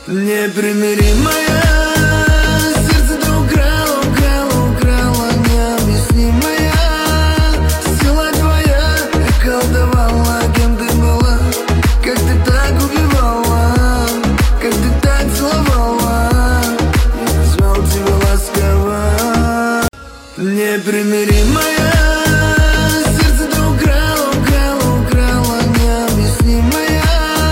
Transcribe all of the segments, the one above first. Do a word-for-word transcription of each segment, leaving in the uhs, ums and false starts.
Непримиримая, сердце-то украла, украла, украла, необъяснимая. Сила твоя околдовала, кем ты была, как ты так убивала, как ты так целовала. Я назвал тебя ласково. Непримиримая, сердце-то украла, украла, украла, необъяснимая.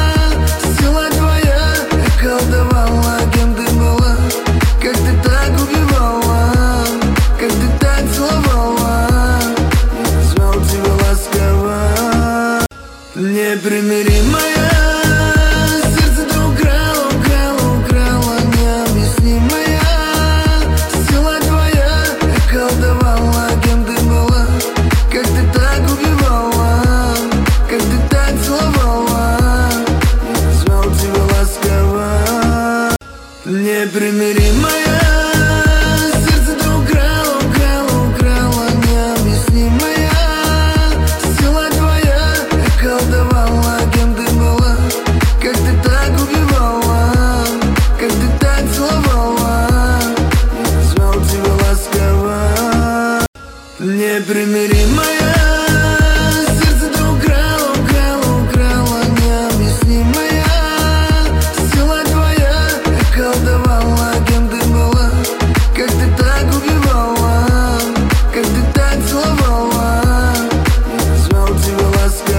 Сила твоя околдовала, кем ты была, как ты так убивала, как ты так целовала. Я назвал тебя ласково. Непримиримая, сердце-то украла, украла, украла, необъяснимая. Сила твоя околдовала, кем ты была, как ты так убивала, как ты так целовала. Я назвал тебя ласково. Непримиримая, сердце-то украла, украла, украла, необъяснимая. Сила твоя околдовала, кем ты была, как ты так убивала, как ты так целовала. Я назвал тебя ласково. Непримиримая, сердце-то украла, украла, украла, необъяснимая. Сила твоя околдовала, кем ты была, как ты так убивала, как ты так целовала. Я назвал тебя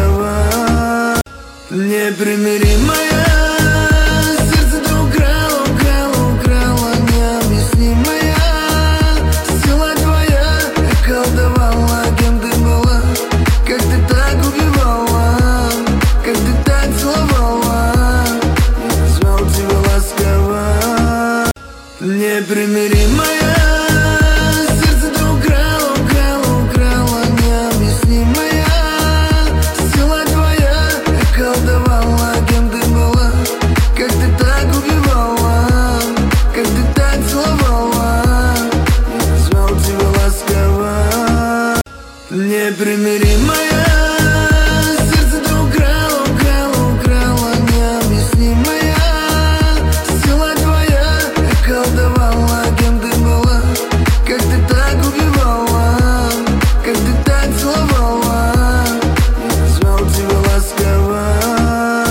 ласково. Непримиримая, сердце-то украла, украла, украла, необъяснимая. Сила твоя околдовала, кем ты была, как ты так убивала, как ты так целовала. Я назвал тебя ласково. Непримиримая, сердце-то украла, украла, украла, необъяснимая. Сила твоя околдовала, кем ты была, как ты так убивала, как ты так целовала. Я назвал тебя ласково. Непримиримая.